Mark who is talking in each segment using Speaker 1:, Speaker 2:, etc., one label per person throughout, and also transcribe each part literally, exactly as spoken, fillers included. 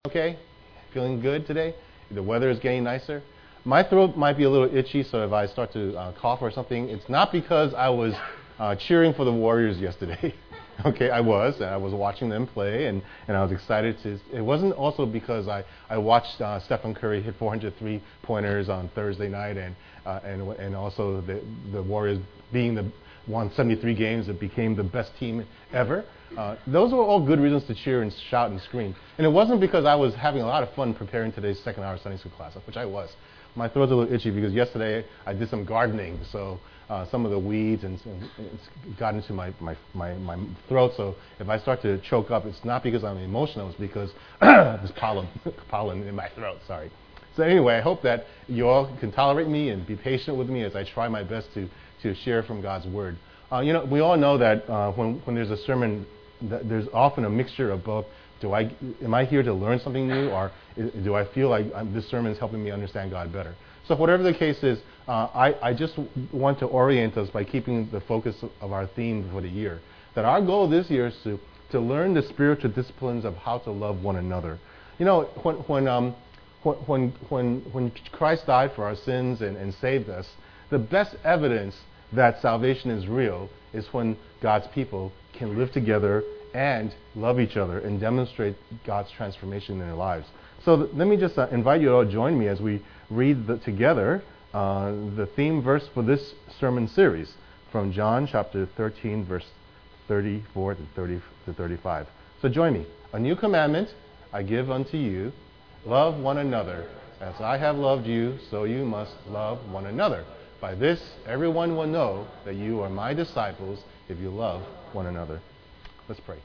Speaker 1: Okay? Feeling good today? The weather is getting nicer. My throat might be a little itchy, so if I start to uh, cough or something, it's not because I was uh, cheering for the Warriors yesterday. Okay, I was, and I was watching them play, and, and I was excited to. It wasn't also because I, I watched uh, Stephen Curry hit four hundred three-pointers on Thursday night, and uh, and and also the the Warriors being the won seventy-three games that became the best team ever. Uh, those were all good reasons to cheer and shout and scream. And it wasn't because I was having a lot of fun preparing today's second hour Sunday school class, which I was. My throat's a little itchy because yesterday I did some gardening, so uh, some of the weeds and, and it's got into my, my, my, my throat. So if I start to choke up, it's not because I'm emotional, it's because there's pollen, pollen in my throat, sorry. So anyway, I hope that you all can tolerate me and be patient with me as I try my best to, to share from God's Word. Uh, you know, we all know that uh, when, when there's a sermon, that there's often a mixture of both. Do I, am I here to learn something new, or is, do I feel like I'm, this sermon is helping me understand God better? So whatever the case is, uh, I, I just want to orient us by keeping the focus of our theme for the year. That our goal this year is to, to learn the spiritual disciplines of how to love one another. You know, when when um, when when when Christ died for our sins and, and saved us, the best evidence that salvation is real is when God's people can live together and love each other and demonstrate God's transformation in their lives. So th- let me just uh, invite you all to join me as we read the, together uh, the theme verse for this sermon series from John chapter thirteen, verse thirty-four to thirty to thirty-five. So join me. A new commandment I give unto you, love one another. As I have loved you, so you must love one another. By this, everyone will know that you are my disciples if you love one another. Let's pray.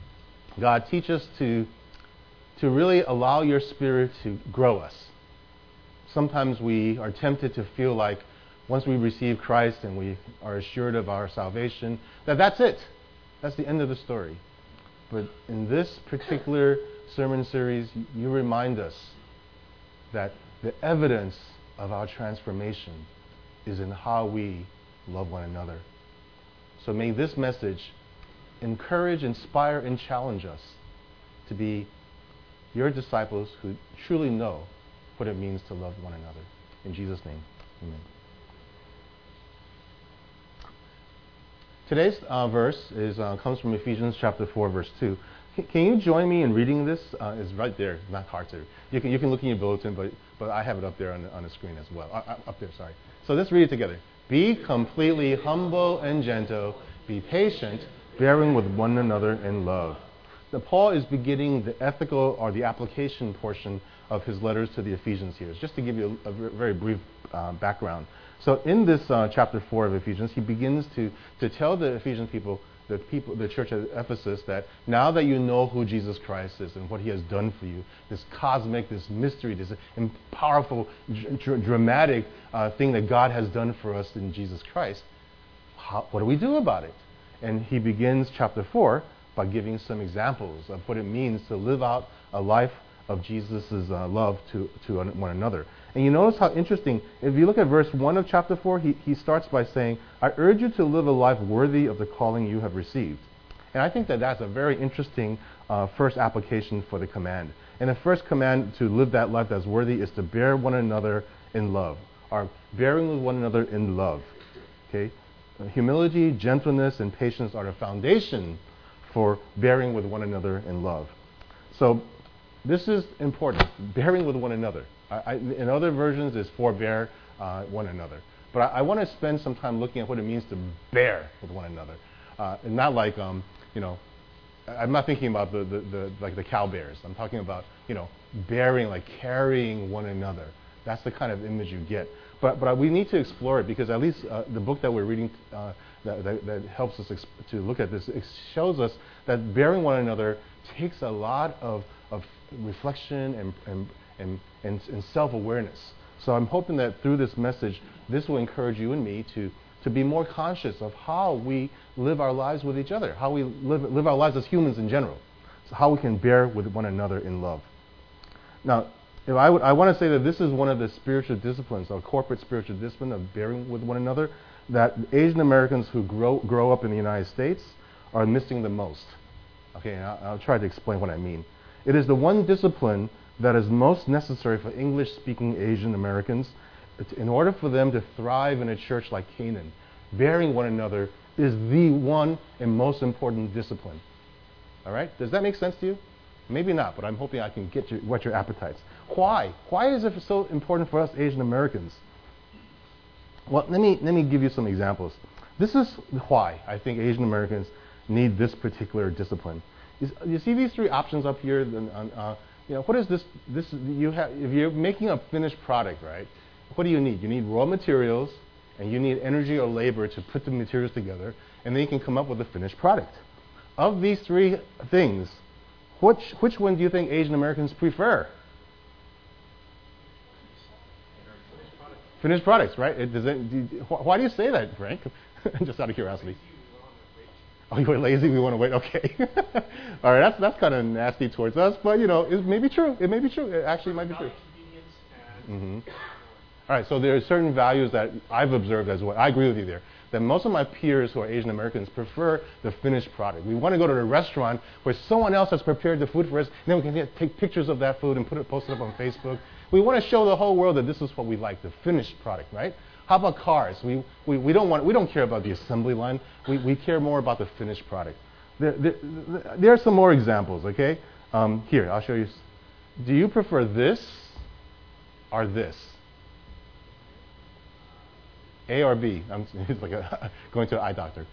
Speaker 1: God, teach us to, to really allow your Spirit to grow us. Sometimes we are tempted to feel like once we receive Christ and we are assured of our salvation, that that's it. That's the end of the story. But in this particular sermon series, you remind us that the evidence of our transformation is in how we love one another. So may this message encourage, inspire, and challenge us to be your disciples who truly know what it means to love one another. In Jesus' name, amen. Today's uh, verse is uh, comes from Ephesians chapter four, verse two. C- can you join me in reading this? Uh, it's right there. It's not hard to. You can you can look in your bulletin, but but I have it up there on the, on the screen as well. Uh, up there, sorry. So let's read it together. Be completely humble and gentle. Be patient, bearing with one another in love. Now, Paul is beginning the ethical or the application portion of his letters to the Ephesians here. Just to give you a, a very brief uh, background. So in this uh, chapter four of Ephesians, he begins to, to tell the Ephesian people, the people, the church at Ephesus, that now that you know who Jesus Christ is and what he has done for you, this cosmic, this mystery, this powerful, dr- dramatic uh, thing that God has done for us in Jesus Christ, how, what do we do about it? And he begins chapter four by giving some examples of what it means to live out a life of Jesus' uh, love to, to one another. And you notice how interesting, if you look at verse one of chapter four, he, he starts by saying, I urge you to live a life worthy of the calling you have received. And I think that that's a very interesting uh, first application for the command. And the first command to live that life that's worthy is to bear one another in love, or bearing with one another in love. Okay? Humility, gentleness, and patience are the foundation for bearing with one another in love. So this is important, bearing with one another. I, I, in other versions, it's forbear uh, one another. But I, I want to spend some time looking at what it means to bear with one another. Uh, and not like, um, you know, I'm not thinking about the, the, the like the cow bears. I'm talking about, you know, bearing, like carrying one another. That's the kind of image you get. But but we need to explore it because at least uh, the book that we're reading uh, that, that, that helps us exp- to look at this, it shows us that bearing one another takes a lot of, of reflection and, and, and, and, and self-awareness. So I'm hoping that through this message, this will encourage you and me to, to be more conscious of how we live our lives with each other, how we live, live our lives as humans in general, so how we can bear with one another in love. Now, if I, would, I want to say that this is one of the spiritual disciplines, or corporate spiritual discipline of bearing with one another, that Asian Americans who grow grow up in the United States are missing the most. Okay, and I'll, I'll try to explain what I mean. It is the one discipline that is most necessary for English-speaking Asian Americans in order for them to thrive in a church like Canaan. Bearing one another is the one and most important discipline. All right? Does that make sense to you? Maybe not, but I'm hoping I can get you whet your appetites. Why? Why is it so important for us Asian Americans? Well, let me let me give you some examples. This is why I think Asian Americans need this particular discipline. You, you see these three options up here. Uh, you know, what is this? This you have. If you're making a finished product, right? What do you need? You need raw materials, and you need energy or labor to put the materials together, and then you can come up with a finished product. Of these three things, which which one do you think Asian Americans prefer? Finished products, right? It, does it, do you, wh- why do you say that, Frank? Just out of curiosity. Oh, you're lazy. We want to wait. Okay. All right. That's that's kind of nasty towards us, but you know, it may be true. It may be true. It actually might be true. Mm-hmm. All right. So there are certain values that I've observed as well. I agree with you there. That most of my peers who are Asian Americans prefer the finished product. We want to go to a restaurant where someone else has prepared the food for us, and then we can get, take pictures of that food and put it, post it up on Facebook. We want to show the whole world that this is what we like, the finished product, right? How about cars? We, we, we don't want we don't care about the assembly line. We, we care more about the finished product. There, there, there are some more examples, okay? Um, here, I'll show you. Do you prefer this or this? A or B? I'm, it's like a, going to an eye doctor.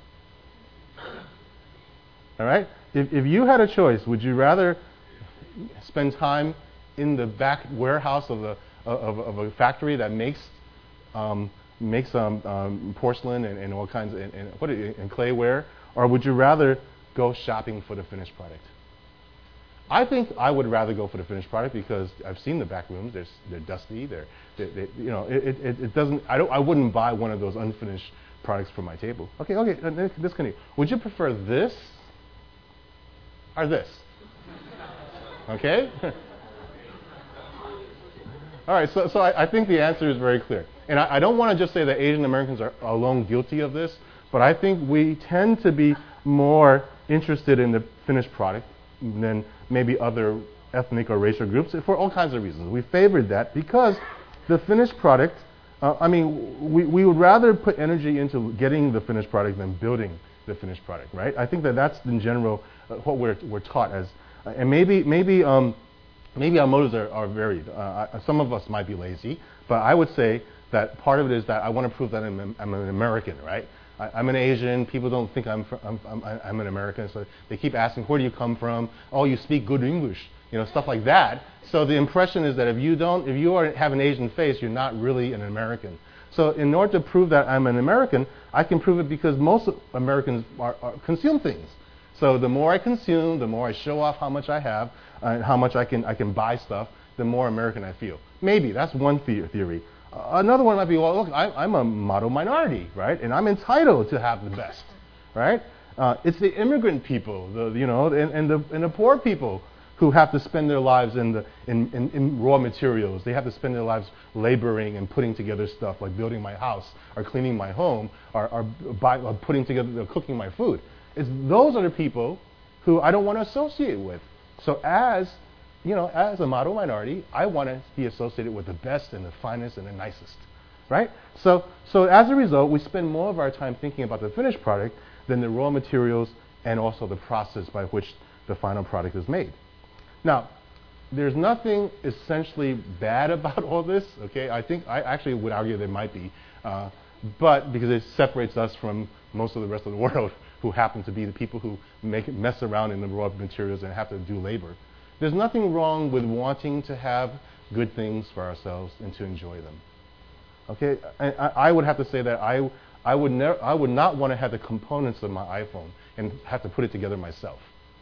Speaker 1: All right? If, if you had a choice, would you rather spend time in the back warehouse of, the, of, of a factory that makes um, makes um, um, porcelain and, and all kinds of, and, and, what is it, and clayware, or would you rather go shopping for the finished product? I think I would rather go for the finished product because I've seen the back rooms. They're, they're dusty. They're, they, they, you know, it, it, it doesn't. I don't. I wouldn't buy one of those unfinished products for my table. Okay, okay. Uh, this continue. Would you prefer this or this? Okay. All right. So, so I, I think the answer is very clear. And I, I don't want to just say that Asian Americans are alone guilty of this, but I think we tend to be more interested in the finished product than maybe other ethnic or racial groups for all kinds of reasons. We favored that because the finished product, uh, I mean, we, we would rather put energy into getting the finished product than building the finished product, right? I think that that's in general uh, what we're, we're taught as, uh, and maybe maybe um, maybe our motives are, are varied. Uh, I, some of us might be lazy, but I would say that part of it is that I want to prove that I'm, I'm an American, right? I, I'm an Asian. People don't think I'm, fr- I'm, I'm I'm an American, so they keep asking, "Where do you come from?" "Oh, you speak good English," you know, stuff like that. So the impression is that if you don't, if you are, have an Asian face, you're not really an American. So in order to prove that I'm an American, I can prove it because most Americans are, are consume things. So the more I consume, the more I show off how much I have, uh, and how much I can I can buy stuff, the more American I feel. Maybe that's one the- theory. Uh, another one might be, well, look, I, I'm a model minority, right? And I'm entitled to have the best, right? Uh, it's the immigrant people, the you know, and, and the and the poor people who have to spend their lives in the in, in, in raw materials. They have to spend their lives laboring and putting together stuff like building my house or cleaning my home or, or, buy, or putting together, or cooking my food. It's those are the people who I don't want to associate with. So as you know, as a model minority, I want to be associated with the best and the finest and the nicest, right? So, so as a result, we spend more of our time thinking about the finished product than the raw materials and also the process by which the final product is made. Now, there's nothing essentially bad about all this, okay? I think I actually would argue there might be, uh, but because it separates us from most of the rest of the world who happen to be the people who make mess around in the raw materials and have to do labor. There's nothing wrong with wanting to have good things for ourselves and to enjoy them. Okay, I, I would have to say that I, I would never, I would not want to have the components of my iPhone and have to put it together myself.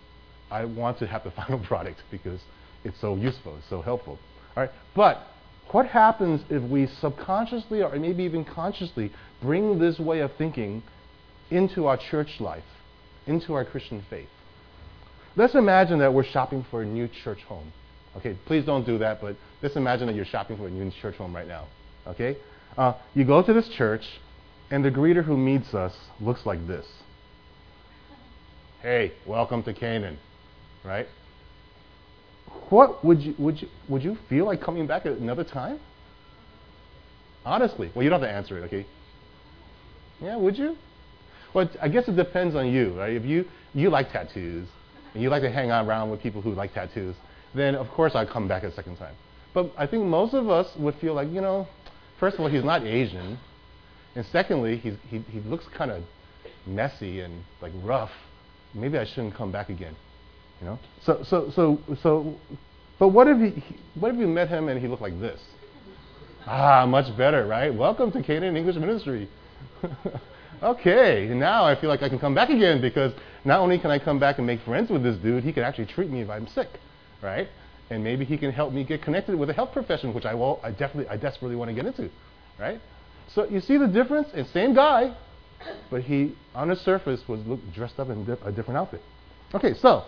Speaker 1: I want to have the final product because it's so useful, it's so helpful. All right, but what happens if we subconsciously or maybe even consciously bring this way of thinking into our church life, into our Christian faith? Let's imagine that we're shopping for a new church home. Okay, please don't do that, but let's imagine that you're shopping for a new church home right now. Okay, uh, you go to this church, and the greeter who meets us looks like this. Hey, welcome to Canaan, right? what would you would you would you feel like coming back at another time? Honestly, well, you don't have to answer it, okay? Yeah, would you? Well, I guess it depends on you, right? If you you like tattoos and you like to hang out around with people who like tattoos, then of course I'd come back a second time. But I think most of us would feel like, you know, first of all, he's not Asian, and secondly, he's, he he looks kind of messy and like rough. Maybe I shouldn't come back again, you know. So so so so, but what if he what if you met him and he looked like this? Ah, much better, right? Welcome to Canaan English Ministry. Okay, now I feel like I can come back again because not only can I come back and make friends with this dude, he can actually treat me if I'm sick, right? And maybe he can help me get connected with a health profession, which I will, I definitely, I desperately want to get into, right? So you see the difference? It's same guy, but he, on the surface, was look, dressed up in a different outfit. Okay, so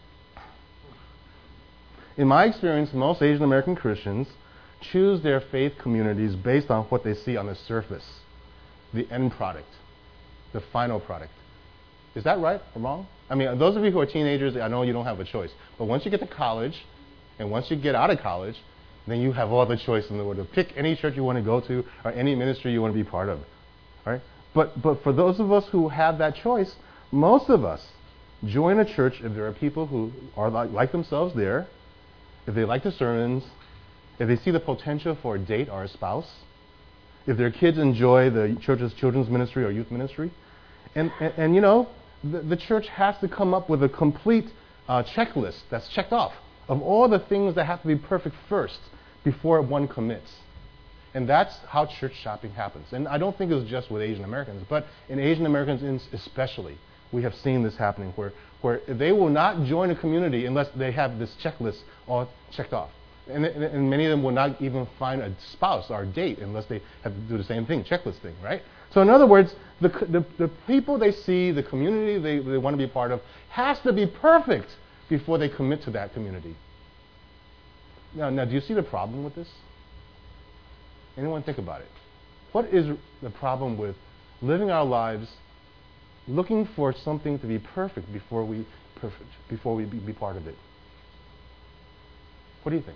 Speaker 1: in my experience, most Asian American Christians choose their faith communities based on what they see on the surface, the end product, the final product. Is that right or wrong? I mean, those of you who are teenagers, I know you don't have a choice. But once you get to college, and once you get out of college, then you have all the choice in the world to pick any church you want to go to or any ministry you want to be part of. Right? But but for those of us who have that choice, most of us join a church if there are people who are like, like themselves there, if they like the sermons, if they see the potential for a date or a spouse, if their kids enjoy the church's children's ministry or youth ministry. And, and, and you know, the, the church has to come up with a complete uh, checklist that's checked off of all the things that have to be perfect first before one commits. And that's how church shopping happens. And I don't think it's just with Asian Americans, but in Asian Americans especially, we have seen this happening where, where they will not join a community unless they have this checklist all checked off. And, and, and many of them will not even find a spouse or a date unless they have to do the same thing, checklist thing, right? So in other words, the, the, the people they see, the community they, they want to be part of, has to be perfect before they commit to that community. Now, now, do you see the problem with this? Anyone think about it? What is the problem with living our lives looking for something to be perfect before we perfect before we be, be part of it? What do you think?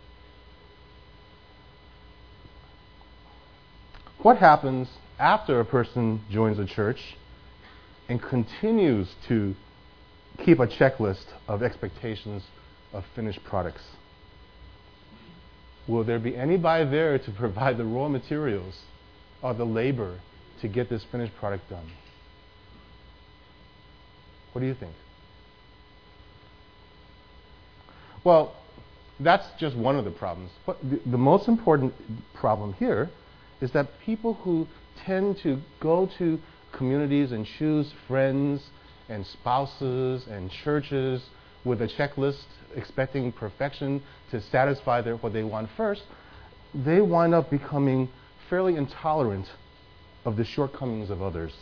Speaker 1: What happens after a person joins a church and continues to keep a checklist of expectations of finished products? Will there be anybody there to provide the raw materials or the labor to get this finished product done? What do you think? Well, that's just one of the problems. What, the, the most important problem here is that people who tend to go to communities and choose friends and spouses and churches with a checklist expecting perfection to satisfy their, what they want first, they wind up becoming fairly intolerant of the shortcomings of others.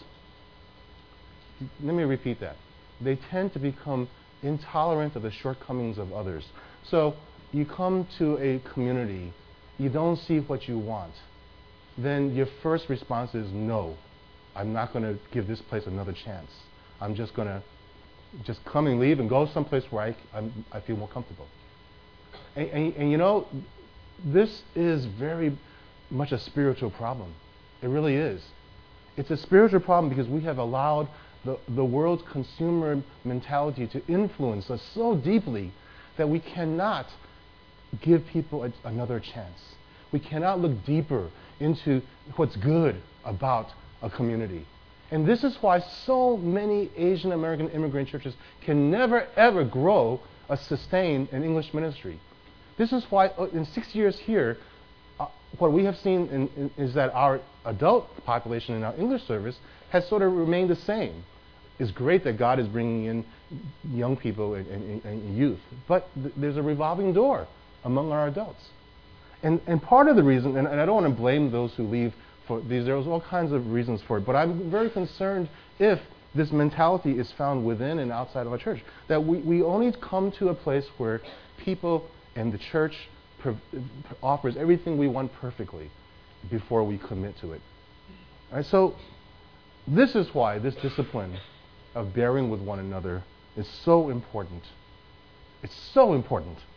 Speaker 1: Let me repeat that. They tend to become intolerant of the shortcomings of others. So you come to a community, you don't see what you want, then your first response is no. I'm not going to give this place another chance. I'm just going to just come and leave and go someplace where I, I'm, I feel more comfortable. And, and, and you know, this is very much a spiritual problem. It really is. It's a spiritual problem because we have allowed the, the world's consumer mentality to influence us so deeply that we cannot give people a, another chance. We cannot look deeper into what's good about a community. And this is why so many Asian American immigrant churches can never ever grow or sustain an English ministry. This is why uh, in six years here, uh, what we have seen in, in, is that our adult population in our English service has sort of remained the same. It's great that God is bringing in young people and, and, and youth, but th- there's a revolving door among our adults. And, and part of the reason, and, and I don't want to blame those who leave for these, there's all kinds of reasons for it, but I'm very concerned if this mentality is found within and outside of our church, that we, we only come to a place where people and the church prov- offers everything we want perfectly before we commit to it. All right, so this is why this discipline of bearing with one another is so important. It's so important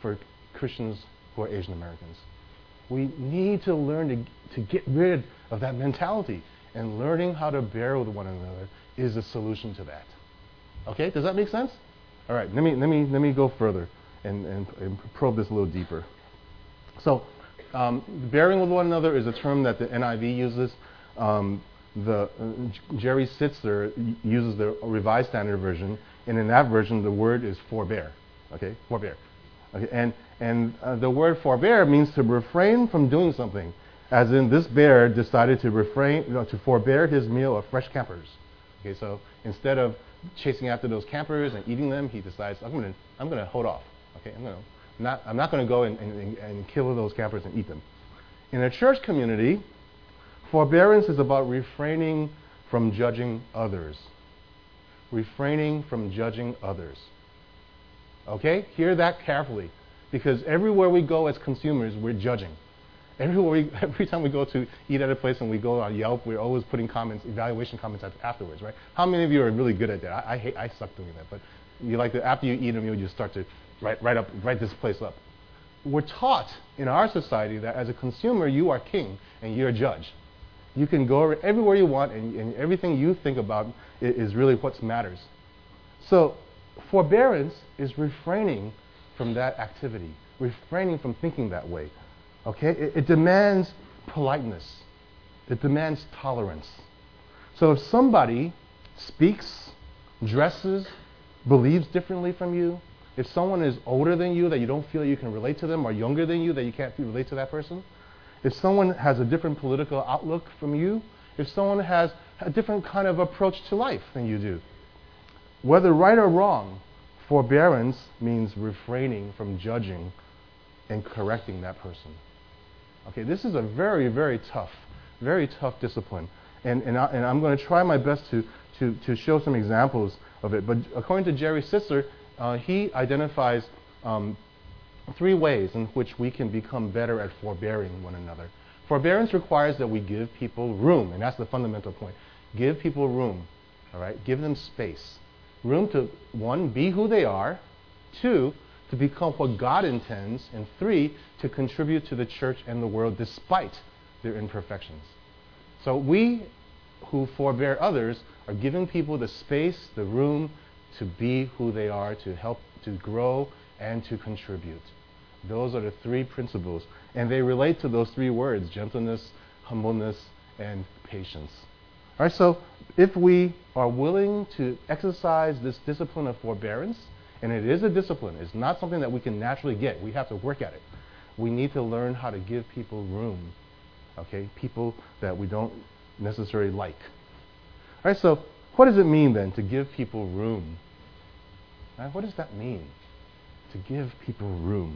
Speaker 1: for Christians who are Asian Americans. We need to learn to, to get rid of that mentality. And learning how to bear with one another is the solution to that. Okay, does that make sense? All right, let me, let me, let me go further and, and, and probe this a little deeper. So, um, bearing with one another is a term that the N I V uses. Um, the uh, Jerry Sittser uses the Revised Standard Version, and in that version, the word is forbear. Okay, forbear. Okay, and and uh, the word forbear means to refrain from doing something, as in this bear decided to refrain, you know, to forbear his meal of fresh campers. Okay, so instead of chasing after those campers and eating them, he decides, I'm going to I'm going to hold off. Okay, I'm going to not I'm not going to go and, and, and kill those campers and eat them. In a church community, forbearance is about refraining from judging others. Refraining from judging others. Okay, hear that carefully, because everywhere we go as consumers, we're judging. Everywhere we, every time we go to eat at a place and we go on Yelp, we're always putting comments, evaluation comments afterwards, right? How many of you are really good at that? I, I hate, I suck doing that, but you like to, after you eat a meal, you start to write, write up, write this place up. We're taught in our society that as a consumer, you are king and you're a judge. You can go everywhere you want, and, and everything you think about is, is really what matters. So, forbearance is refraining from that activity, refraining from thinking that way. Okay, it, it demands politeness. It demands tolerance. So if somebody speaks, dresses, believes differently from you, if someone is older than you that you don't feel you can relate to them, or younger than you that you can't relate to that person, if someone has a different political outlook from you, if someone has a different kind of approach to life than you do, whether right or wrong, forbearance means refraining from judging and correcting that person. Okay, this is a very, very tough, very tough discipline. And, and, I, and I'm going to try my best to, to, to show some examples of it. But according to Jerry Sittser, uh, he identifies um, three ways in which we can become better at forbearing one another. Forbearance requires that we give people room, and that's the fundamental point. Give people room, all right? Give them space. Room to, one, be who they are, two, to become what God intends, and three, to contribute to the church and the world despite their imperfections. So we who forbear others are giving people the space, the room to be who they are, to help, to grow, and to contribute. Those are the three principles, and they relate to those three words: gentleness, humbleness, and patience. All right, so if we are willing to exercise this discipline of forbearance, and it is a discipline, it's not something that we can naturally get, we have to work at it. We need to learn how to give people room, okay, people that we don't necessarily like. All right, so what does it mean then to give people room? All right, what does that mean, to give people room?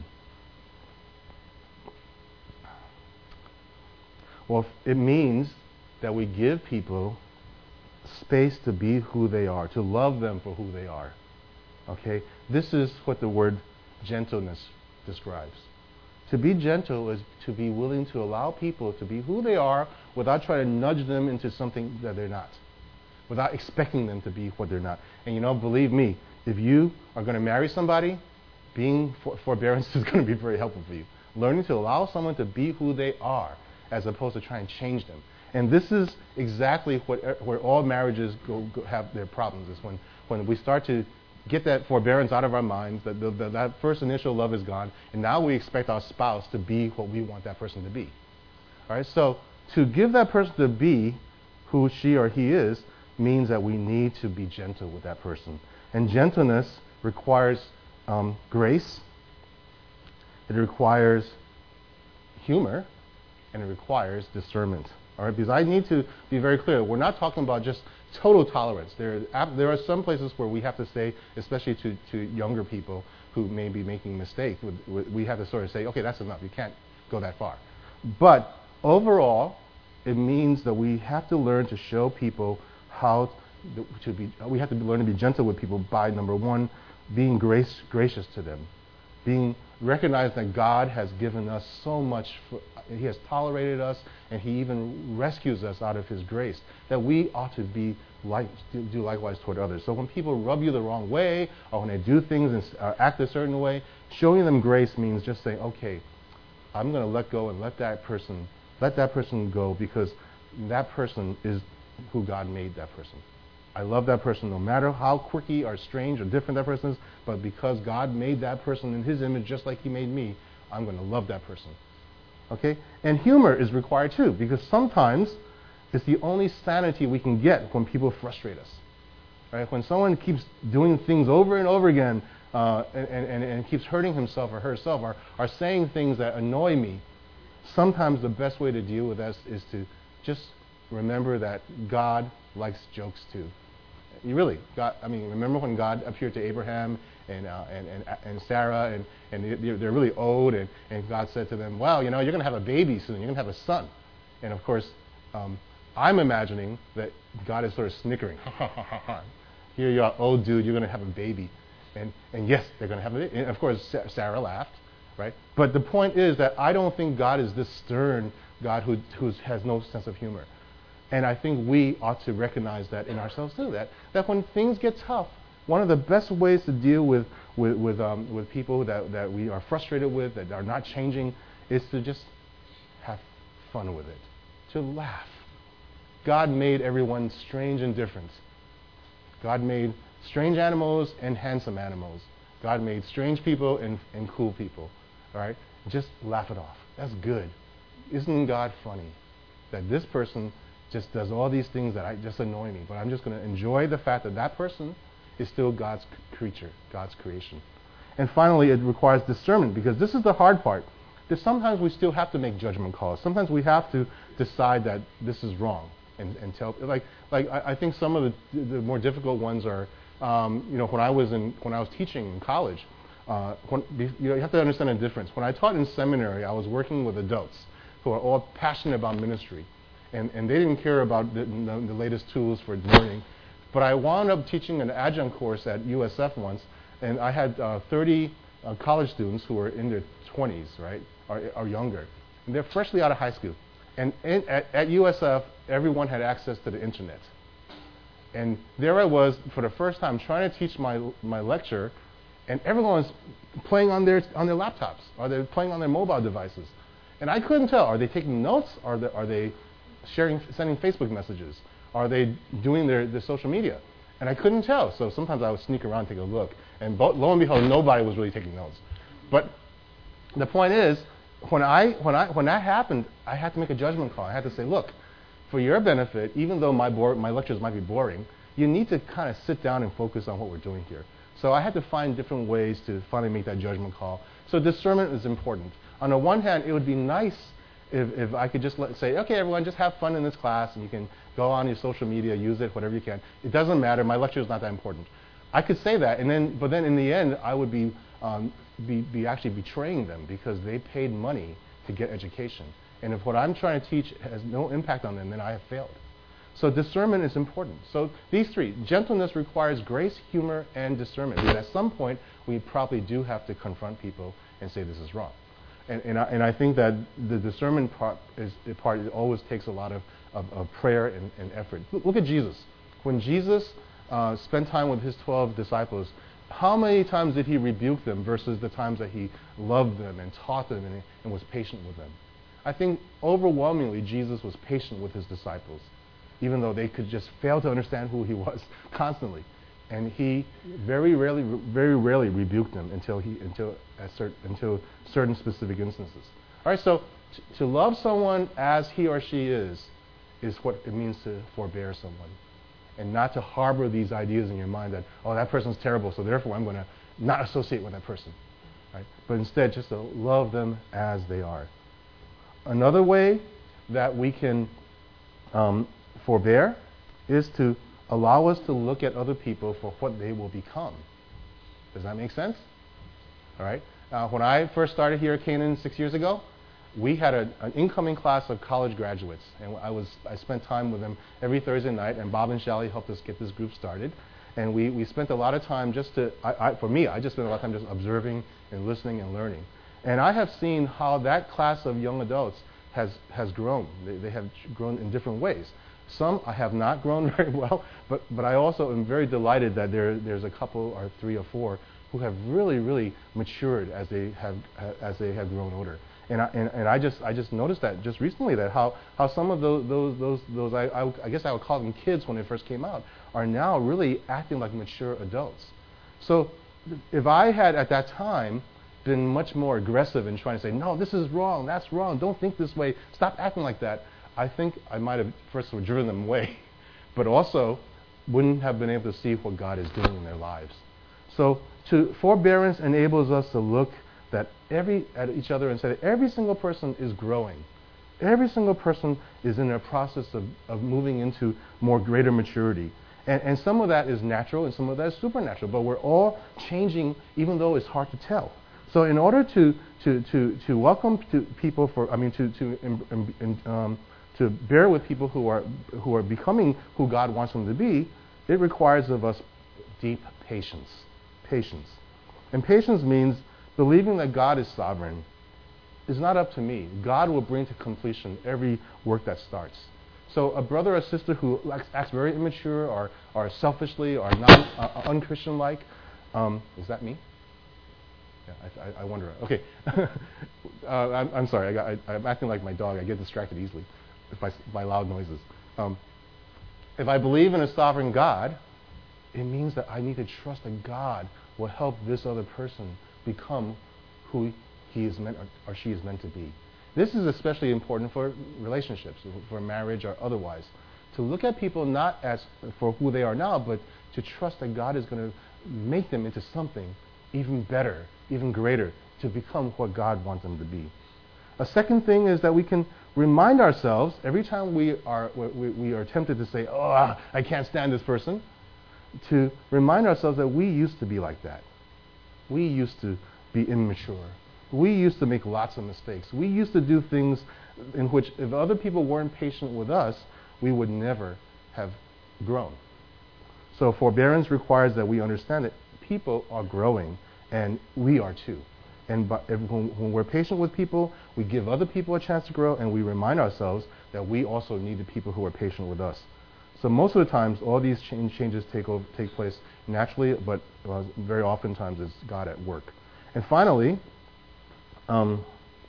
Speaker 1: Well, it means that we give people space to be who they are, to love them for who they are. Okay? This is what the word gentleness describes. To be gentle is to be willing to allow people to be who they are without trying to nudge them into something that they're not, without expecting them to be what they're not. And you know, believe me, if you are going to marry somebody, being for- forbearance is going to be very helpful for you. Learning to allow someone to be who they are, as opposed to try and change them. And this is exactly what, where all marriages go, go have their problems, is when, when we start to get that forbearance out of our minds, that, the, the, that first initial love is gone, and now we expect our spouse to be what we want that person to be. All right, so to give that person to be who she or he is means that we need to be gentle with that person. And gentleness requires um, grace, it requires humor, and it requires discernment. All right, because I need to be very clear. We're not talking about just total tolerance. There, there are some places where we have to say, especially to, to younger people who may be making mistakes, we have to sort of say, okay, that's enough. You can't go that far. But overall, it means that we have to learn to show people how to be. We have to learn to be gentle with people by, number one, being grace, gracious to them, being recognized that God has given us so much. For, He has tolerated us, and He even rescues us out of His grace, that we ought to be like, do, do likewise toward others. So when people rub you the wrong way, or when they do things and uh, act a certain way, showing them grace means just saying, okay, I'm going to let go and let that person, let that person go, because that person is who God made that person. I love that person no matter how quirky or strange or different that person is, but because God made that person in his image just like he made me, I'm going to love that person. Okay? And humor is required too, because sometimes it's the only sanity we can get when people frustrate us. Right? When someone keeps doing things over and over again uh, and, and, and keeps hurting himself or herself, or, or saying things that annoy me, sometimes the best way to deal with that is to just remember that God likes jokes too. You really, God, I mean, remember when God appeared to Abraham and uh, and, and and Sarah, and, and they're, they're really old, and, and God said to them, well, you know, you're going to have a baby soon, you're going to have a son. And of course, um, I'm imagining that God is sort of snickering. Here you are, old dude, you're going to have a baby. And and yes, they're going to have a baby. And of course, Sarah laughed, right? But the point is that I don't think God is this stern God who who has no sense of humor. And I think we ought to recognize that in ourselves too, that, that when things get tough, one of the best ways to deal with with with, um, with people that, that we are frustrated with, that are not changing, is to just have fun with it, to laugh. God made everyone strange and different. God made strange animals and handsome animals. God made strange people and, and cool people. All right? Just laugh it off. That's good. Isn't God funny? That this person just does all these things that I, just annoy me, but I'm just going to enjoy the fact that that person is still God's c- creature, God's creation. And finally, it requires discernment, because this is the hard part. That sometimes we still have to make judgment calls. Sometimes we have to decide that this is wrong and, and tell. Like, like I, I think some of the, the more difficult ones are, um, you know, when I was in when I was teaching in college. Uh, when, you know, you have to understand the difference. When I taught in seminary, I was working with adults who are all passionate about ministry. And, and they didn't care about the, the, the latest tools for learning. But I wound up teaching an adjunct course at U S F once, and I had uh, thirty uh, college students who were in their twenties, right, or, or younger. And they're freshly out of high school. And in, at, at U S F, everyone had access to the internet. And there I was, for the first time, trying to teach my my lecture, and everyone was playing on their on their laptops, or they're playing on their mobile devices. And I couldn't tell, are they taking notes, or are they, are they sharing, sending Facebook messages? Are they doing their, their social media? And I couldn't tell, so sometimes I would sneak around and take a look. And bo- lo and behold, nobody was really taking notes. But the point is, when I when I when that happened, I had to make a judgment call. I had to say, look, for your benefit, even though my bo- my lectures might be boring, you need to kind of sit down and focus on what we're doing here. So I had to find different ways to finally make that judgment call. So discernment is important. On the one hand, it would be nice If, if I could just let, say, okay, everyone, just have fun in this class, and you can go on your social media, use it, whatever you can. It doesn't matter. My lecture is not that important. I could say that, and then, but then in the end, I would be, um, be, be actually betraying them, because they paid money to get education. And if what I'm trying to teach has no impact on them, then I have failed. So discernment is important. So these three, gentleness requires grace, humor, and discernment. Because at some point, we probably do have to confront people and say this is wrong. And, and, I, and I think that the discernment part is the part it always takes a lot of, of, of prayer and, and effort. Look, look at Jesus. When Jesus uh, spent time with his twelve disciples, how many times did he rebuke them versus the times that he loved them and taught them and, and was patient with them? I think overwhelmingly Jesus was patient with his disciples, even though they could just fail to understand who he was constantly. And he very rarely, very rarely rebuked them until he, until, a cert, until certain specific instances. All right, so t- to love someone as he or she is, is what it means to forbear someone, and not to harbor these ideas in your mind that, oh, that person's terrible, so therefore I'm going to not associate with that person. Right? But instead, just to love them as they are. Another way that we can um, forbear is to allow us to look at other people for what they will become. Does that make sense? All right. Uh, when I first started here at Canaan six years ago, we had a, an incoming class of college graduates, and I was I spent time with them every Thursday night, and Bob and Shally helped us get this group started. And we, we spent a lot of time just to, I, I, for me, I just spent a lot of time just observing and listening and learning. And I have seen how that class of young adults has, has grown. They, they have grown in different ways. Some I have not grown very well, but, but I also am very delighted that there, there's a couple or three or four who have really, really matured as they have as they have grown older. And I, and, and I just I just noticed that just recently, that how, how some of those those those, those I, I, I guess I would call them kids when they first came out, are now really acting like mature adults. So if I had at that time been much more aggressive in trying to say, no, this is wrong, that's wrong, don't think this way, stop acting like that, I think I might have first of all driven them away, but also wouldn't have been able to see what God is doing in their lives. So to forbearance enables us to look that every at each other and say that every single person is growing. Every single person is in a process of, of moving into more greater maturity. And, and some of that is natural and some of that is supernatural, but we're all changing even though it's hard to tell. So in order to to to, to welcome to people for I mean to to um, um, to bear with people who are who are becoming who God wants them to be, it requires of us deep patience. Patience. And patience means believing that God is sovereign. It's not up to me. God will bring to completion every work that starts. So a brother or sister who acts, acts very immature or, or selfishly or non, uh, unchristian-like, um, is that me? Yeah, I, I, I wonder. Okay. uh, I'm, I'm sorry. I got, I, I'm acting like my dog. I get distracted easily by, by loud noises. Um, if I believe in a sovereign God, it means that I need to trust that God will help this other person become who he is meant or, or she is meant to be. This is especially important for relationships, for marriage or otherwise. To look at people not as for who they are now, but to trust that God is going to make them into something even better, even greater, to become what God wants them to be. A second thing is that we can remind ourselves every time we are we, we are tempted to say, "Oh, I can't stand this person," to remind ourselves that we used to be like that. We used to be immature. We used to make lots of mistakes. We used to do things in which if other people weren't patient with us, we would never have grown. So forbearance requires that we understand that people are growing, and we are too. And by, if, when, when we're patient with people, we give other people a chance to grow, and we remind ourselves that we also need the people who are patient with us. So most of the times, all these change, changes take, over, take place naturally, but uh, very oftentimes it's God at work. And finally, um,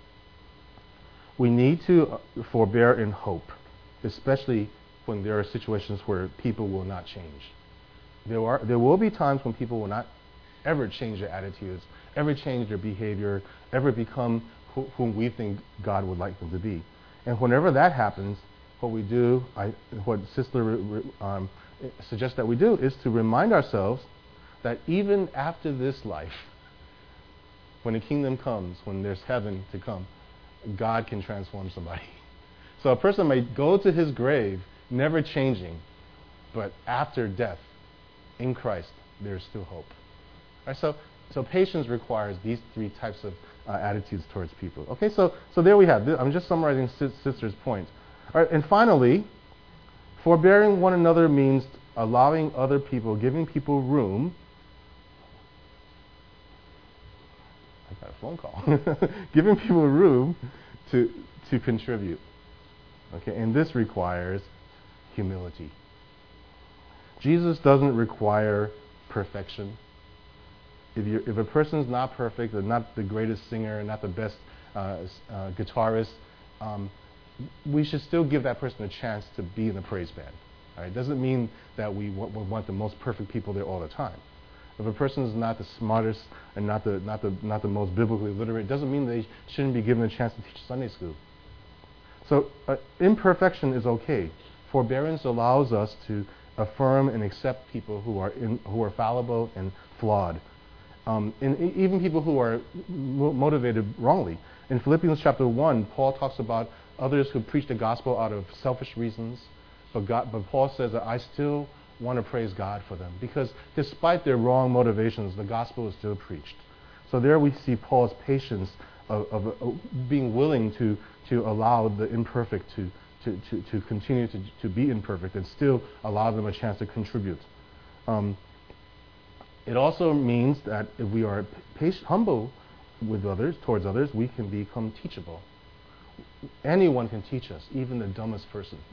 Speaker 1: we need to forbear in hope, especially when there are situations where people will not change. There are there will be times when people will not ever change their attitudes, ever change their behavior, ever become wh- whom we think God would like them to be. And whenever that happens, what we do, I, what Sister um, suggests that we do, is to remind ourselves that even after this life, when the kingdom comes, when there's heaven to come, God can transform somebody. So a person may go to his grave never changing, but after death, in Christ, there's still hope. All right, so, so patience requires these three types of uh, attitudes towards people. Okay, so, so there we have. This, I'm just summarizing sis- Sister's point. All right, and finally, forbearing one another means allowing other people, giving people room. I got a phone call. Giving people room to to contribute. Okay, and this requires humility. Jesus doesn't require perfection. If you if a person's not perfect, or not the greatest singer, not the best uh, uh, guitarist, um, we should still give that person a chance to be in the praise band. All right? It doesn't mean that we w- we want the most perfect people there all the time. If a person is not the smartest and not the not the not the most biblically literate, it doesn't mean they shouldn't be given a chance to teach Sunday school. So uh, imperfection is okay. Forbearance allows us to affirm and accept people who are in, who are fallible and flawed, um, and e- even people who are mo- motivated wrongly. In Philippians chapter one, Paul talks about others who preach the gospel out of selfish reasons, but God, but Paul says that I still want to praise God for them, because despite their wrong motivations, the gospel is still preached. So there we see Paul's patience of, of, of being willing to, to allow the imperfect to, to, to, to continue to, to be imperfect and still allow them a chance to contribute. Um, it also means that if we are patient, humble with others, towards others, we can become teachable. Anyone can teach us, even the dumbest person.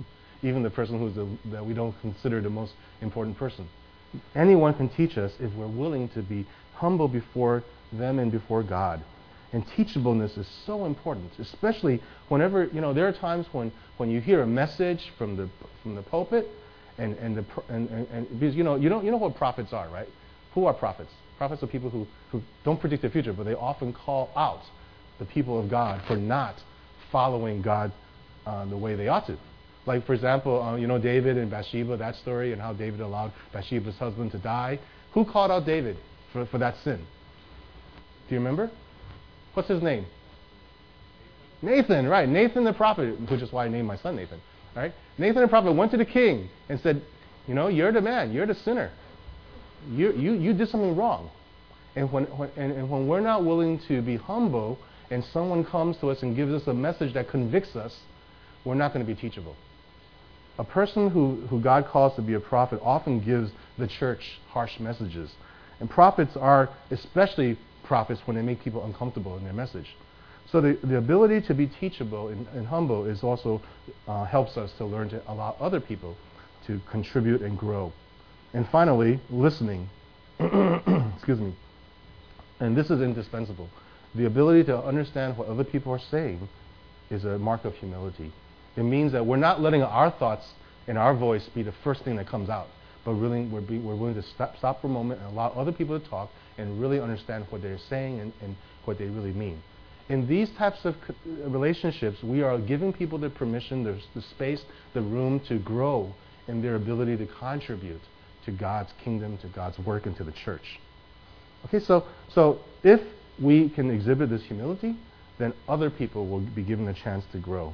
Speaker 1: even the person who's the, that we don't consider the most important person. Anyone can teach us if we're willing to be humble before them and before God. And teachableness is so important, especially whenever, you know, there are times when, when you hear a message from the from the pulpit, and and the and, and, and because you know you don't you know what prophets are, right? Who are prophets? Prophets are people who, who don't predict the future, but they often call out the people of God for not following God uh, the way they ought to. Like, for example, uh, you know, David and Bathsheba, that story, and how David allowed Bathsheba's husband to die. Who called out David for, for that sin? Do you remember? What's his name? Nathan, right. Nathan the prophet, which is why I named my son Nathan. Right? Nathan the prophet went to the king and said, you know, you're the man, you're the sinner. You you, you did something wrong. And when, when and, and when we're not willing to be humble and someone comes to us and gives us a message that convicts us, we're not going to be teachable. A person who, who God calls to be a prophet often gives the church harsh messages. And prophets are especially prophets when they make people uncomfortable in their message. So the, the ability to be teachable and, and humble is also uh, helps us to learn to allow other people to contribute and grow. And finally, listening. Excuse me. And this is indispensable. The ability to understand what other people are saying is a mark of humility. It means that we're not letting our thoughts and our voice be the first thing that comes out, but really we're, be, we're willing to stop, stop for a moment and allow other people to talk and really understand what they're saying and, and what they really mean. In these types of co- relationships, we are giving people the permission, the, the space, the room to grow in their ability to contribute to God's kingdom, to God's work, and to the church. Okay, so so if we can exhibit this humility, then other people will be given a chance to grow.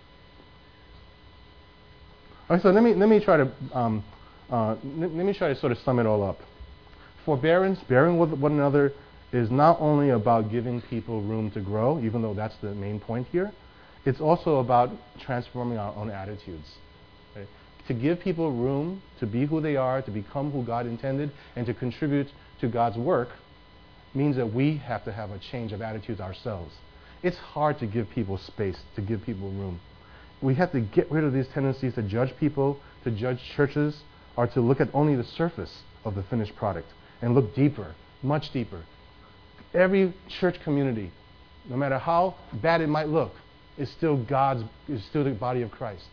Speaker 1: All right, so let me let me try to um, uh, let me try to sort of sum it all up. Forbearance, bearing with one another, is not only about giving people room to grow, even though that's the main point here. It's also about transforming our own attitudes. Right? To give people room to be who they are, to become who God intended, and to contribute to God's work means that we have to have a change of attitudes ourselves. It's hard to give people space, to give people room. We have to get rid of these tendencies to judge people, to judge churches, or to look at only the surface of the finished product and look deeper, much deeper. Every church community, no matter how bad it might look, is still God's, is still the body of Christ.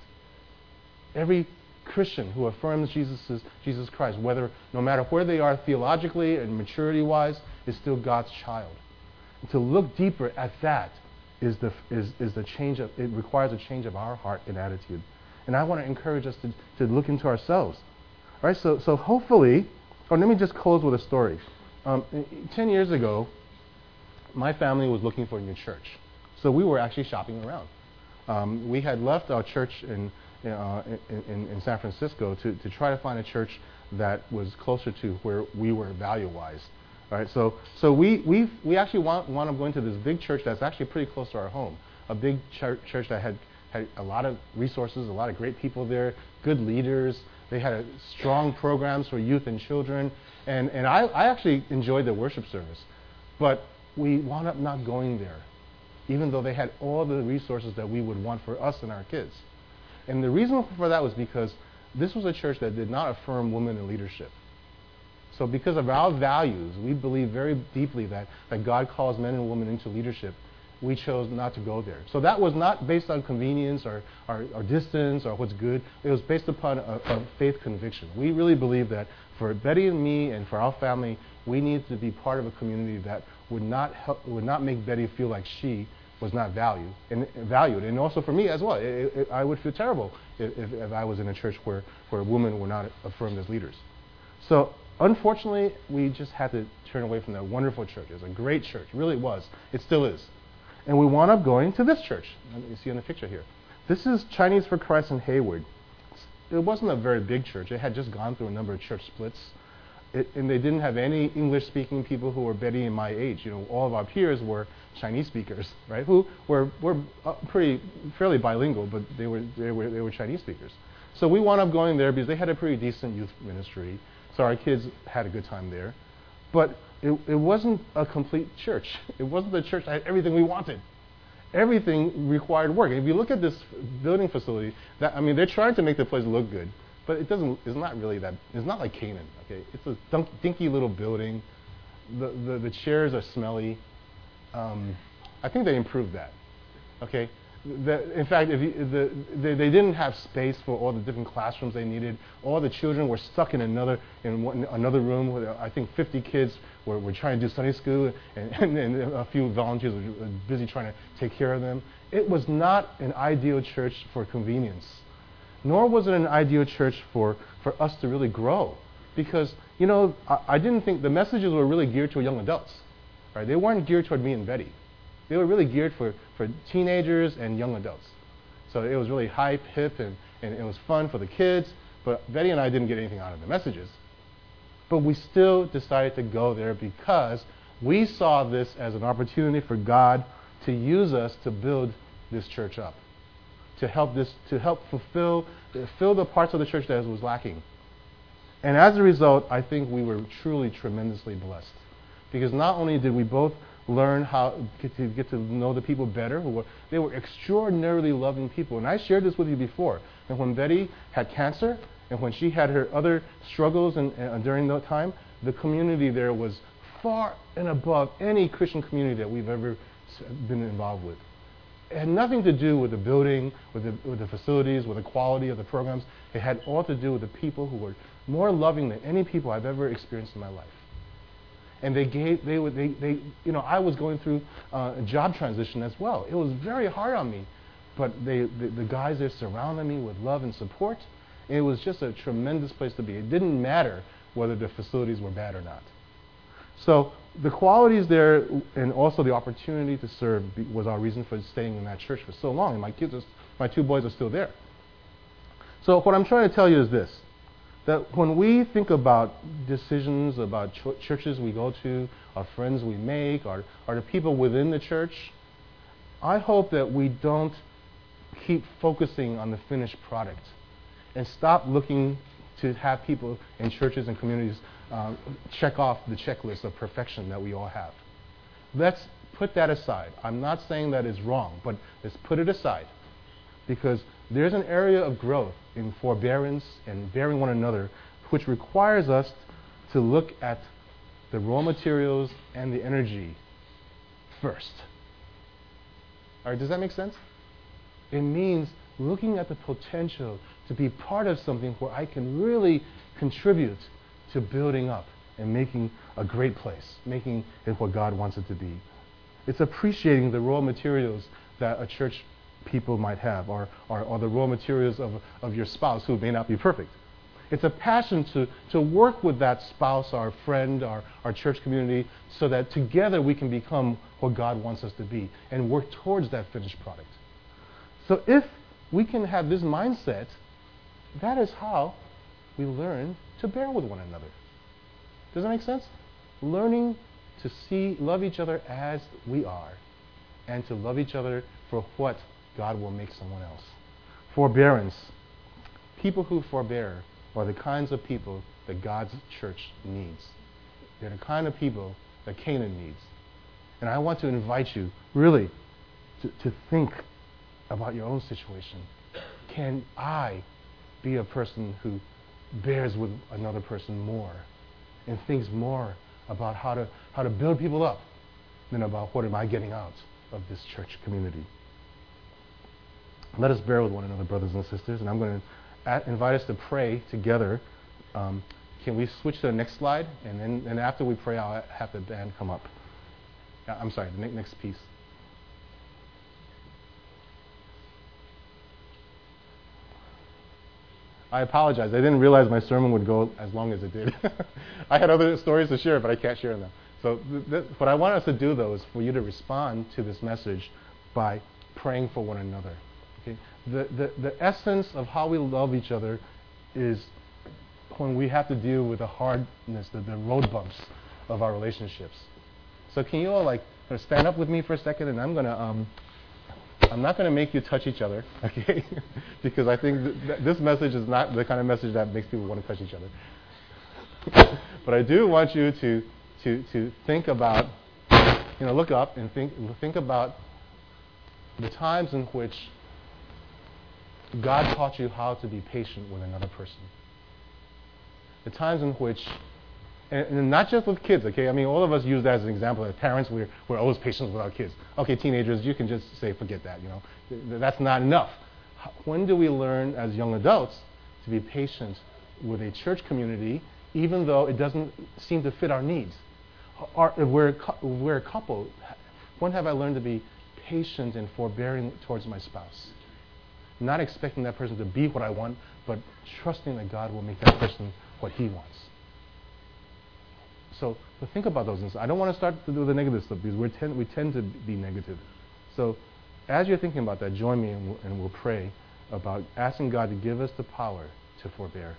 Speaker 1: Every Christian who affirms Jesus, Jesus Christ, whether no matter where they are theologically and maturity-wise, is still God's child. And to look deeper at that is the is is the change of it requires a change of our heart and attitude. And I want to encourage us to, to look into ourselves. All right, so so hopefully, or let me just close with a story. Um, ten years ago, my family was looking for a new church. So we were actually shopping around. Um, we had left our church in, uh, in, in, in San Francisco to, to try to find a church that was closer to where we were value-wise. All right, so so we we we actually wound, wound up going to this big church that's actually pretty close to our home. A big church, church that had, had a lot of resources, a lot of great people there, good leaders. They had a strong programs for youth and children. And, and I, I actually enjoyed the worship service. But we wound up not going there, even though they had all the resources that we would want for us and our kids. And the reason for that was because this was a church that did not affirm women in leadership. So because of our values, we believe very deeply that, that God calls men and women into leadership. We chose not to go there. So that was not based on convenience or, or, or distance or what's good. It was based upon a, a faith conviction. We really believe that for Betty and me and for our family, we need to be part of a community that would not help, would not make Betty feel like she was not valued and valued, and also for me as well. It, it, I would feel terrible if, if, if I was in a church where, where women were not affirmed as leaders. So unfortunately, we just had to turn away from that wonderful church. It was a great church, it really was. It still is. And we wound up going to this church. You see in the picture here. This is Chinese for Christ in Hayward. It wasn't a very big church. It had just gone through a number of church splits. It, and they didn't have any English-speaking people who were Betty and my age. You know, all of our peers were Chinese speakers, right? Who were were uh, pretty fairly bilingual, but they were they were they were Chinese speakers. So we wound up going there because they had a pretty decent youth ministry. So our kids had a good time there. But it, it wasn't a complete church. It wasn't a church that had everything we wanted. everything required work. If you look at this building facility, that I mean, they're trying to make the place look good, but it doesn't. It's not really that. It's not like Canaan. Okay, it's a dunk, dinky little building. The, the the chairs are smelly. Um, I think they improved that. Okay. The, in fact, if you, the, they, they didn't have space for all the different classrooms they needed. All the children were stuck in another in one, another room. Where I think fifty kids were, were trying to do Sunday school, and, and, and a few volunteers were busy trying to take care of them. It was not an ideal church for convenience, nor was it an ideal church for, for us to really grow. Because, you know, I, I didn't think the messages were really geared toward young adults. Right? They weren't geared toward me and Betty. They were really geared for, for teenagers and young adults. So it was really hype, hip, and, and it was fun for the kids. But Betty and I didn't get anything out of the messages. But we still decided to go there because we saw this as an opportunity for God to use us to build this church up, to help this, to help fulfill, fill the parts of the church that was lacking. And as a result, I think we were truly tremendously blessed, because not only did we both learn how get to get to know the people better, who were they were extraordinarily loving people. And I shared this with you before. And when Betty had cancer, and when she had her other struggles and, and during that time, the community there was far and above any Christian community that we've ever been involved with. It had nothing to do with the building, with the, with the facilities, with the quality of the programs. It had all to do with the people who were more loving than any people I've ever experienced in my life. And they gave, they would, they, they, you know, I was going through uh, a job transition as well. It was very hard on me, but they, the, the guys there surrounded me with love and support. And it was just a tremendous place to be. It didn't matter whether the facilities were bad or not. So the qualities there, and also the opportunity to serve, was our reason for staying in that church for so long. And my kids, are, my two boys, are still there. So what I'm trying to tell you is this: that when we think about decisions about ch- churches we go to, our friends we make, or, or the people within the church, I hope that we don't keep focusing on the finished product and stop looking to have people in churches and communities uh, check off the checklist of perfection that we all have. Let's put that aside. I'm not saying that is wrong, but let's put it aside, because there's an area of growth in forbearance and bearing one another, which requires us to look at the raw materials and the energy first. All right, does that make sense? It means looking at the potential to be part of something where I can really contribute to building up and making a great place, making it what God wants it to be. It's appreciating the raw materials that a church people might have, or, or, or the raw materials of, of your spouse who may not be perfect. It's a passion to, to work with that spouse, our friend, our, our church community, so that together we can become what God wants us to be and work towards that finished product. So if we can have this mindset, that is how we learn to bear with one another. Does that make sense? Learning to see, love each other as we are, and to love each other for what God will make someone else. Forbearance. People who forbear are the kinds of people that God's church needs. They're the kind of people that Canaan needs. And I want to invite you, really, to, to think about your own situation. Can I be a person who bears with another person more and thinks more about how to how to build people up than about what am I getting out of this church community? Let us bear with one another, brothers and sisters, and I'm going to invite us to pray together. Um, can we switch to the next slide? And then and after we pray, I'll have the band come up. Uh, I'm sorry, the ne- next piece. I apologize. I didn't realize my sermon would go as long as it did. I had other stories to share, but I can't share them. So th- th- what I want us to do, though, is for you to respond to this message by praying for one another. Okay? The, the, the essence of how we love each other is when we have to deal with the hardness, the, the road bumps of our relationships. So can you all like stand up with me for a second, and I'm going to... Um, I'm not going to make you touch each other, okay? Because I think th- th- this message is not the kind of message that makes people want to touch each other. But I do want you to, to, to think about, you know, look up and think think about the times in which God taught you how to be patient with another person. The times in which, and, and not just with kids, okay? I mean, all of us use that as an example. As parents, we're, we're always patient with our kids. Okay, teenagers, you can just say, forget that, you know. Th- that's not enough. When do we learn as young adults to be patient with a church community, even though it doesn't seem to fit our needs? Or if we're, if we're a couple, when have I learned to be patient and forbearing towards my spouse? Not expecting that person to be what I want, but trusting that God will make that person what He wants. So, so think about those things. I don't want to start to do the negative stuff because we tend, we tend to be negative. So as you're thinking about that, join me and we'll, and we'll pray about asking God to give us the power to forbear.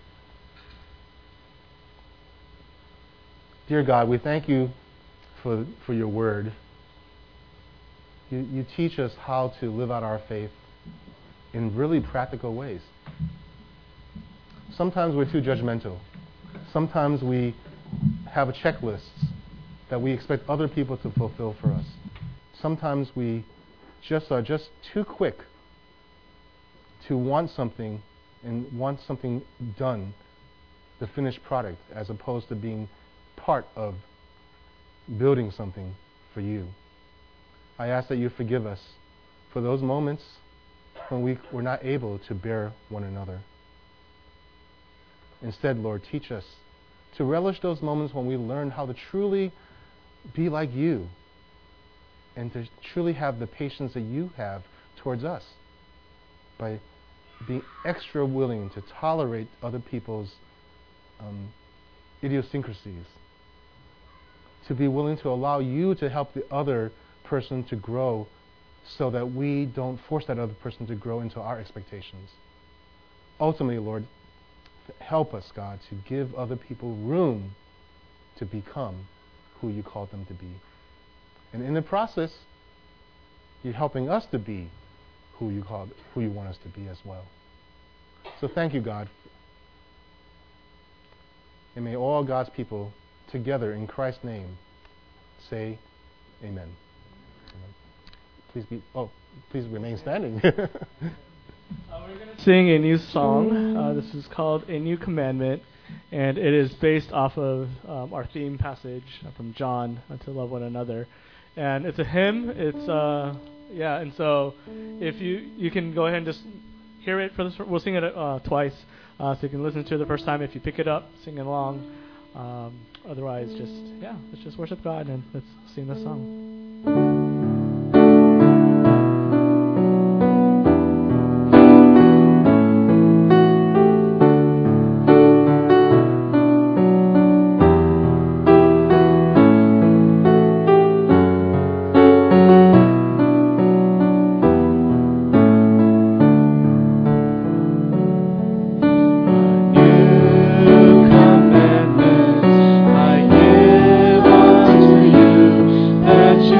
Speaker 1: Dear God, we thank you for, for your word. You, you teach us how to live out our faith in really practical ways. Sometimes we're too judgmental. Sometimes we have a checklist that we expect other people to fulfill for us. Sometimes we just are just too quick to want something and want something done, the finished product, as opposed to being part of building something for you. I ask that you forgive us for those moments when we were not able to bear one another. Instead, Lord, teach us to relish those moments when we learn how to truly be like you and to truly have the patience that you have towards us by being extra willing to tolerate other people's um, idiosyncrasies, to be willing to allow you to help the other person to grow so that we don't force that other person to grow into our expectations. Ultimately, Lord, help us, God, to give other people room to become who you called them to be. And in the process, you're helping us to be who you called, who you want us to be as well. So thank you, God. And may all God's people together in Christ's name say amen. Amen. Please be oh, please remain standing.
Speaker 2: Uh, we're going to sing a new song. Uh, this is called A New Commandment, and it is based off of um, our theme passage from John, uh, to love one another. And it's a hymn. It's uh, yeah. And so, if you you can go ahead and just hear it for this. We'll sing it uh, twice, uh, so you can listen to it the first time. If you pick it up, sing along. Um, otherwise, just yeah, let's just worship God and let's sing this song.
Speaker 3: That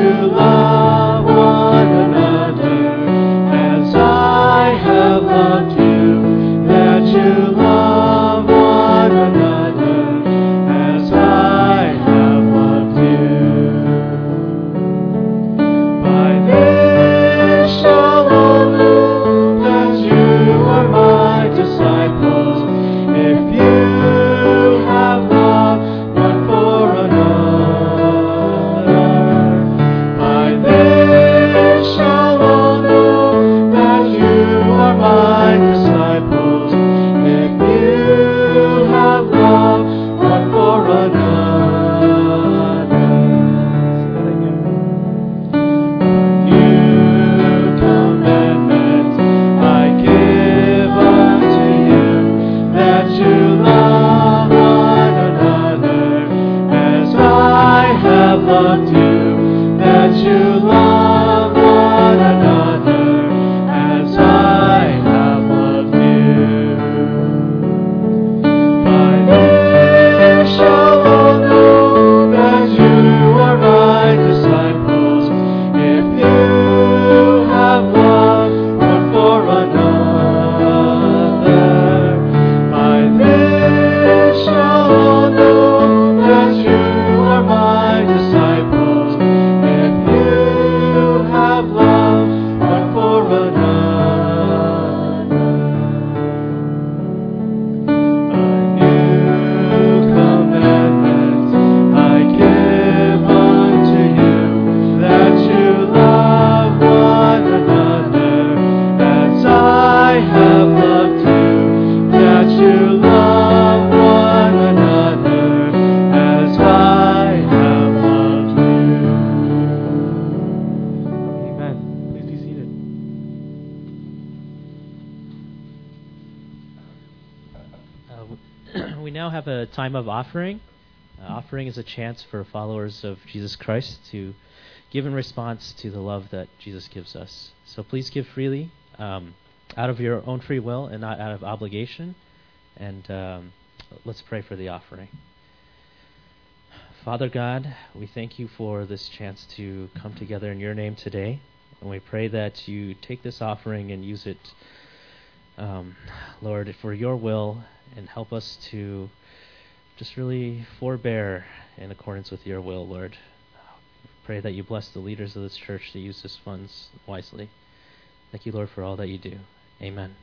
Speaker 3: we now have a time of offering. Uh, offering is a chance for followers of Jesus Christ to give in response to the love that Jesus gives us. So please give freely, um, out of your own free will and not out of obligation. And um, let's pray for the offering. Father God, we thank you for this chance to come together in your name today. And we pray that you take this offering and use it, um, Lord, for your will, and help us to just really forbear in accordance with your will, Lord. Pray that you bless the leaders of this church to use this funds wisely. Thank you, Lord, for all that you do. Amen.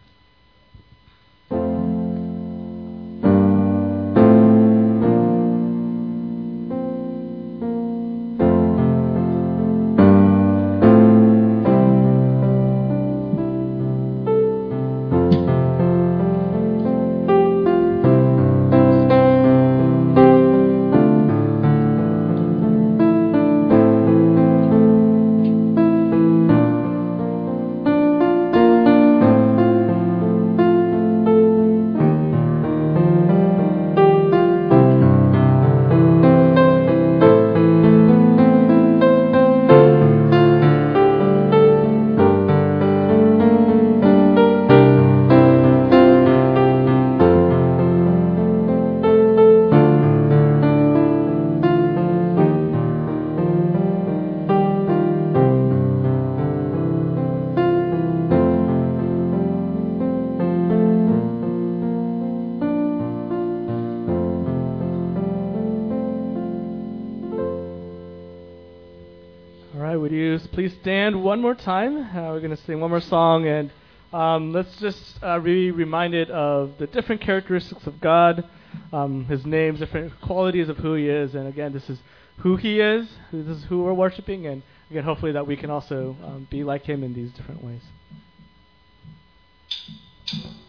Speaker 2: Please stand one more time. Uh, we're going to sing one more song, and um, let's just uh, be reminded of the different characteristics of God, um, His names, different qualities of who He is. And again, this is who He is. This is who we're worshiping, and again, hopefully that we can also um, be like Him in these different ways.